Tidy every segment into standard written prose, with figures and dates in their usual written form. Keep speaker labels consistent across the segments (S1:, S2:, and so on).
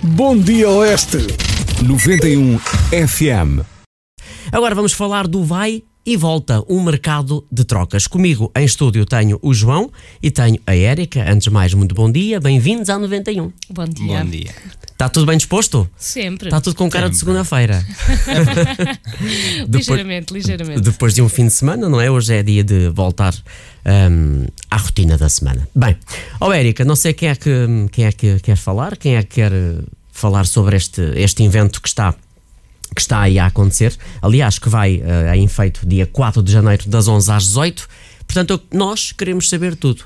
S1: Bom Dia Oeste 91 FM.
S2: Agora vamos falar do Vai e Volta, um mercado de trocas. Comigo em estúdio tenho o João e tenho a Érica. Antes de mais, muito bom dia, bem-vindos ao 91.
S3: Bom dia.
S4: Bom dia.
S2: Está tudo bem disposto?
S3: Sempre.
S2: Está tudo com cara de segunda-feira.
S3: Ligeiramente.
S2: Depois de um fim de semana, não é? Hoje é dia de voltar à rotina da semana. Bem, Érica, não sei quem é que quer falar, quem é que quer falar sobre este evento que está aí a acontecer. Aliás, que vai em feito dia 4 de janeiro das 11 às 18. Portanto, nós queremos saber tudo.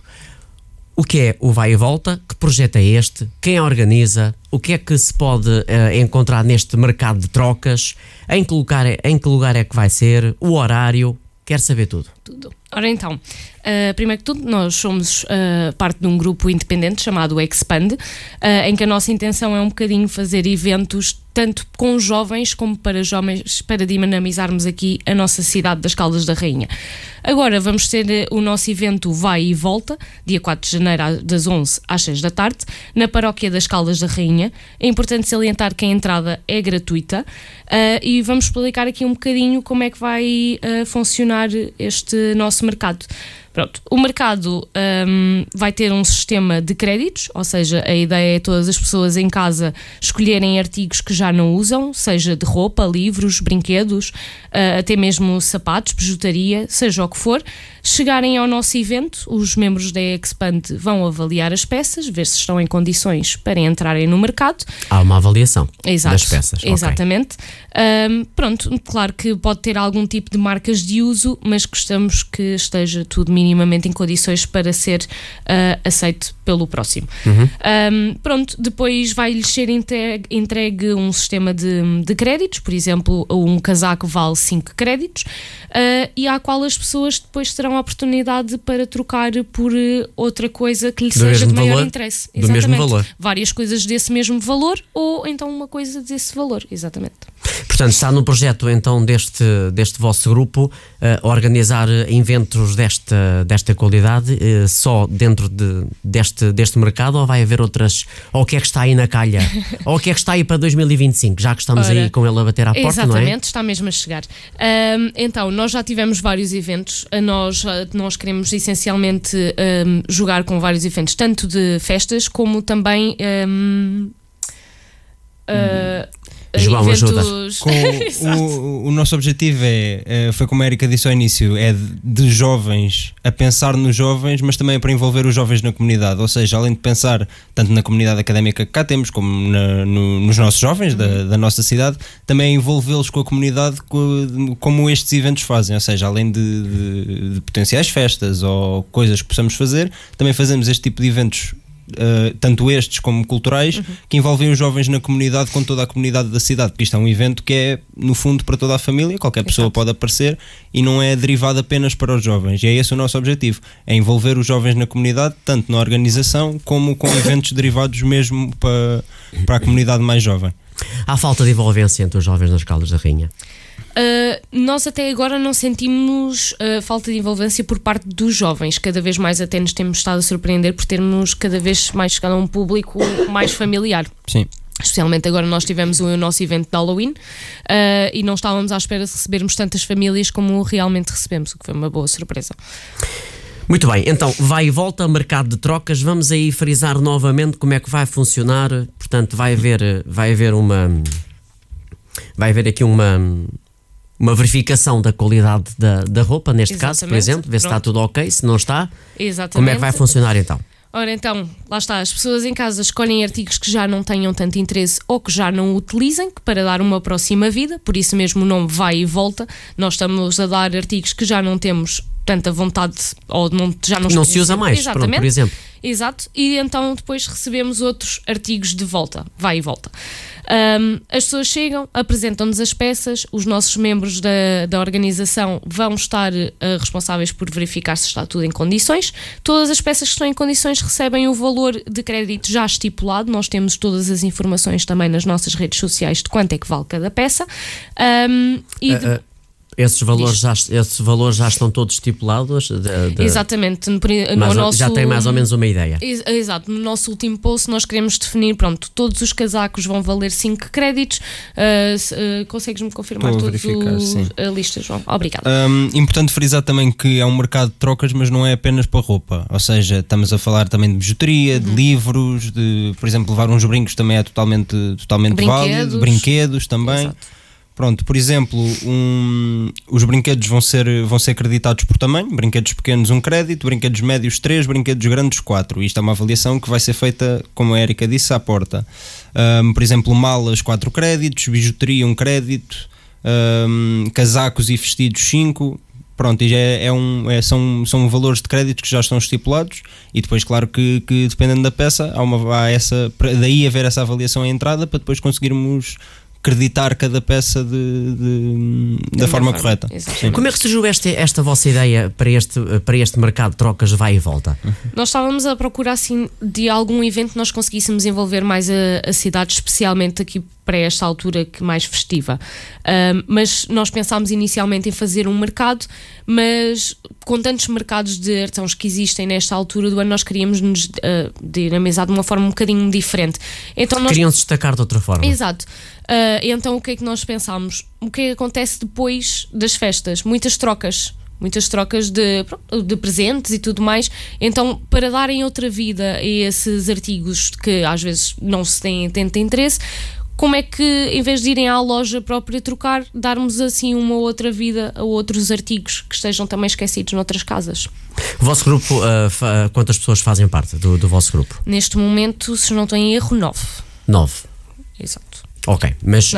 S2: O que é o Vai e Volta? Que projeto é este? Quem organiza? O que é que se pode encontrar neste mercado de trocas? Em que lugar é que vai ser? O horário? Quero saber tudo.
S3: Ora então, primeiro que tudo, nós somos parte de um grupo independente chamado Expand, em que a nossa intenção é um bocadinho fazer eventos tanto com jovens como para jovens, para dinamizarmos aqui a nossa cidade das Caldas da Rainha. Agora vamos ter o nosso evento Vai e Volta, dia 4 de janeiro das 11 às 6 da tarde, na paróquia das Caldas da Rainha. É importante salientar que a entrada é gratuita e vamos explicar aqui um bocadinho como é que vai funcionar este nosso mercado. Pronto, o mercado vai ter um sistema de créditos, ou seja, a ideia é todas as pessoas em casa escolherem artigos que já não usam, seja de roupa, livros, brinquedos, até mesmo sapatos, bijutaria, seja o que for, chegarem ao nosso evento. Os membros da Expand vão avaliar as peças, ver se estão em condições para entrarem no mercado.
S2: Há uma avaliação das peças.
S3: Exatamente. Okay. Pronto, claro que pode ter algum tipo de marcas de uso, mas gostamos que esteja tudo minimamente em condições para ser aceito pelo próximo. Pronto, depois vai-lhes ser entregue um sistema de créditos, por exemplo, um casaco vale 5 créditos, e à qual as pessoas depois terão a oportunidade para trocar por outra coisa que lhe seja de maior interesse.
S2: Do mesmo valor.
S3: Várias coisas desse mesmo valor ou então uma coisa desse valor, exatamente.
S2: Portanto, está no projeto então deste vosso grupo organizar eventos desta qualidade só dentro deste mercado, ou vai haver outras, ou o que é que está aí na calha, ou o que é que está aí para 2025, já que estamos aí com ele a bater à porta,
S3: exatamente,
S2: não é?
S3: Exatamente, está mesmo a chegar. Então, nós já tivemos vários eventos, nós queremos essencialmente jogar com vários eventos, tanto de festas como também
S2: João, ajuda.
S4: O nosso objetivo foi como a Érica disse ao início, é de jovens, a pensar nos jovens, mas também para envolver os jovens na comunidade, ou seja, além de pensar tanto na comunidade académica que cá temos, como nos nossos jovens da nossa cidade, também envolvê-los com a comunidade como estes eventos fazem, ou seja, além de potenciais festas ou coisas que possamos fazer, também fazemos este tipo de eventos, tanto estes como culturais, que envolvem os jovens na comunidade, com toda a comunidade da cidade, porque isto é um evento que é no fundo para toda a família, qualquer pessoa pode aparecer e não é derivado apenas para os jovens, e é esse o nosso objetivo, é envolver os jovens na comunidade, tanto na organização como com eventos derivados mesmo para a comunidade mais jovem.
S2: Há falta de envolvência entre os jovens nas Caldas da Rainha?
S3: Nós até agora não sentimos falta de envolvência por parte dos jovens. Cada vez mais até nos temos estado a surpreender por termos cada vez mais chegado a um público mais familiar.
S4: Sim.
S3: Especialmente agora nós tivemos o nosso evento de Halloween e não estávamos à espera de recebermos tantas famílias como realmente recebemos, o que foi uma boa surpresa.
S2: Muito bem, então vai e volta, mercado de trocas. Vamos aí frisar novamente como é que vai funcionar. Portanto, vai haver aqui uma verificação da qualidade da roupa, neste caso, por exemplo, ver se está tudo ok, se não está.
S3: Exatamente.
S2: Como é que vai funcionar então?
S3: Ora então, lá está, as pessoas em casa escolhem artigos que já não tenham tanto interesse ou que já não utilizem, que para dar uma próxima vida, por isso mesmo o nome Vai e Volta. Nós estamos a dar artigos que já não temos tanta vontade ou já não
S2: se usa mais, pronto, por exemplo.
S3: Exato, e então depois recebemos outros artigos de volta, Vai e Volta. As pessoas chegam, apresentam-nos as peças, os nossos membros da organização vão estar responsáveis por verificar se está tudo em condições. Todas as peças que estão em condições recebem o valor de crédito já estipulado. Nós temos todas as informações também nas nossas redes sociais de quanto é que vale cada peça.
S2: Esses valores já estão todos estipulados?
S3: Exatamente.
S2: Já tem mais ou menos uma ideia.
S3: Exato. No nosso último post nós queremos definir, pronto, todos os casacos vão valer 5 créditos. Consegues-me confirmar todos a lista, João? Obrigada.
S4: Importante frisar também que é um mercado de trocas, mas não é apenas para roupa. Ou seja, estamos a falar também de bijuteria, de livros, de, por exemplo, levar uns brincos também é totalmente válido. Brinquedos também.
S3: Exato.
S4: Pronto, por exemplo, os brinquedos vão ser acreditados por tamanho. Brinquedos pequenos 1 crédito, brinquedos médios 3, brinquedos grandes 4. Isto é uma avaliação que vai ser feita, como a Érica disse, à porta. Por exemplo, malas 4 créditos, bijuteria 1 crédito, casacos e vestidos 5. Pronto, e já são valores de créditos que já estão estipulados, e depois, claro, que dependendo da peça, daí haver essa avaliação à entrada para depois conseguirmos acreditar cada peça da forma correta.
S2: Como é que surgiu esta vossa ideia para este mercado de trocas de vai e volta?
S3: Nós estávamos a procurar assim, de algum evento que nós conseguíssemos envolver mais a cidade, especialmente aqui para esta altura que mais festiva. Mas nós pensámos inicialmente em fazer um mercado, mas com tantos mercados de artesãos que existem nesta altura do ano, nós queríamos nos dinamizar de uma forma um bocadinho diferente. Então
S2: queriam se destacar de outra forma.
S3: Exato. Então o que é que nós pensámos? O que é que acontece depois das festas? Muitas trocas de presentes e tudo mais. Então, para darem outra vida a esses artigos que às vezes não se tem tanto interesse, como é que, em vez de irem à loja própria trocar, darmos assim uma outra vida a outros artigos que estejam também esquecidos noutras casas?
S2: O vosso grupo, quantas pessoas fazem parte do vosso grupo?
S3: Neste momento, se não estou em erro, 9.
S2: 9?
S3: Exato.
S2: Ok,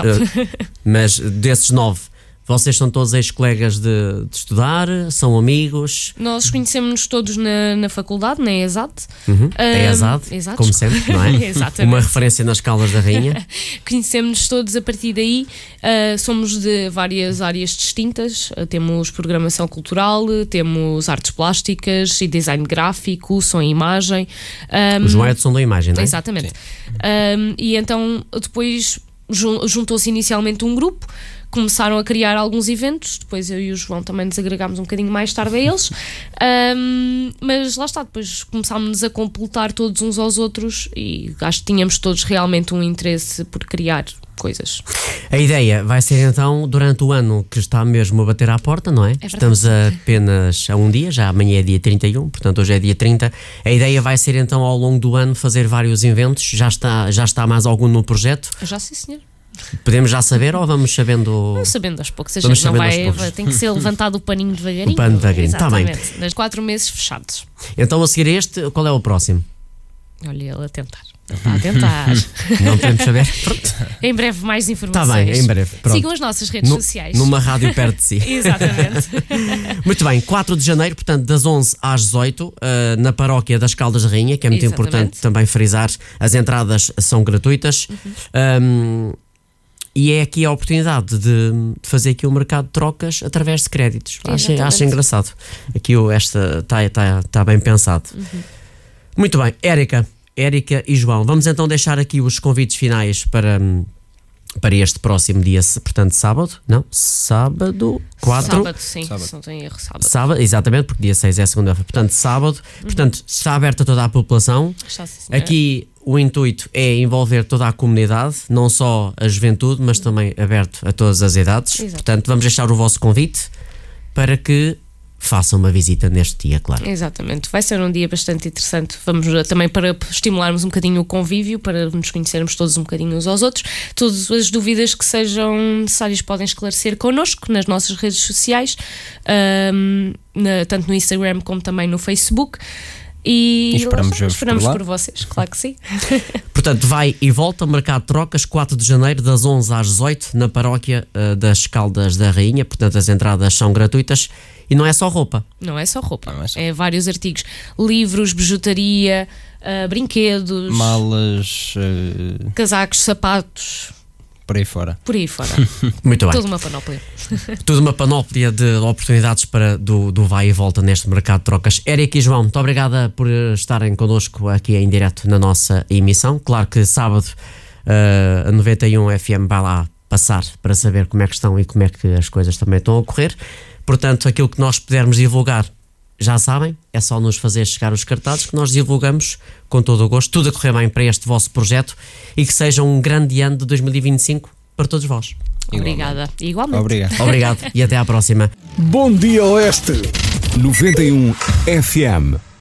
S2: mas desses 9, vocês são todos ex-colegas de estudar? São amigos?
S3: Nós conhecemos-nos todos na faculdade, na ESAD.
S2: É ESAD, como sempre, não é?
S3: Exatamente.
S2: Uma referência nas Caldas da Rainha.
S3: Conhecemos-nos todos a partir daí. Somos de várias áreas distintas. Temos programação cultural, temos artes plásticas e design gráfico, som e imagem.
S2: O João é de som da imagem, não é?
S3: Exatamente. E então depois juntou-se inicialmente um grupo, começaram a criar alguns eventos, depois eu e o João também nos agregámos um bocadinho mais tarde a eles, mas lá está, depois começámos a completar todos uns aos outros e acho que tínhamos todos realmente um interesse por criar coisas.
S2: A ideia vai ser então durante o ano que está mesmo a bater à porta, não é? Estamos apenas a um dia, já amanhã é dia 31, portanto hoje é dia 30. A ideia vai ser então ao longo do ano fazer vários eventos. Já está mais algum no projeto?
S3: Já sim, senhor.
S2: Podemos já saber ou vamos sabendo?
S3: Vamos sabendo aos poucos. A gente não vai, tem que ser levantado o paninho devagarinho.
S2: O pano devagarinho, está bem.
S3: Nas 4 meses fechados.
S2: Então a seguir qual é o próximo?
S3: Olha ele a tentar. Está a tentar.
S2: Não podemos saber? Pronto.
S3: Em breve mais informações.
S2: Está bem, em breve. Pronto.
S3: Sigam as nossas redes sociais.
S2: Numa rádio perto de si.
S3: Exatamente.
S2: Muito bem, 4 de janeiro, portanto das 11 às 18, na paróquia das Caldas da Rainha, que é muito importante também frisar, as entradas são gratuitas. E é aqui a oportunidade de fazer aqui um mercado de trocas através de créditos. Acho engraçado. Aqui esta está bem pensado. Muito bem, Érica e João, vamos então deixar aqui os convites finais para este próximo dia, portanto sábado, não? Sábado 4?
S3: Sábado, sim, se não tem erro,
S2: sábado, exatamente, porque dia 6 é segunda-feira, portanto sábado, portanto está aberta a toda a população. Aqui o intuito é envolver toda a comunidade, não só a juventude, mas também aberto a todas as idades. Portanto, vamos deixar o vosso convite para que façam uma visita neste dia, claro.
S3: Exatamente, vai ser um dia bastante interessante. Vamos também para estimularmos um bocadinho o convívio, para nos conhecermos todos um bocadinho uns aos outros. Todas as dúvidas que sejam necessárias podem esclarecer connosco nas nossas redes sociais, tanto no Instagram como também no Facebook. E esperamos por vocês, claro que sim.
S2: Portanto, vai e volta, mercado de trocas, 4 de janeiro, das 11 às 18, na paróquia das Caldas da Rainha. Portanto, as entradas são gratuitas. E não é só roupa.
S3: Não é só roupa, é vários artigos. Livros, bijutaria, brinquedos,
S4: malas,
S3: casacos, sapatos.
S4: Por aí fora.
S2: Muito bem.
S3: Toda uma panóplia.
S2: Toda uma panóplia de oportunidades do vai e volta neste mercado de trocas. Érica e João, muito obrigada por estarem connosco aqui em direto na nossa emissão. Claro que sábado a 91 FM vai lá passar para saber como é que estão e como é que as coisas também estão a ocorrer. Portanto, aquilo que nós pudermos divulgar, já sabem, é só nos fazer chegar os cartazes que nós divulgamos com todo o gosto, tudo a correr bem para este vosso projeto e que seja um grande ano de 2025 para todos vós.
S3: Obrigada. Igualmente.
S2: Obrigado e até à próxima.
S1: Bom dia Oeste 91 FM.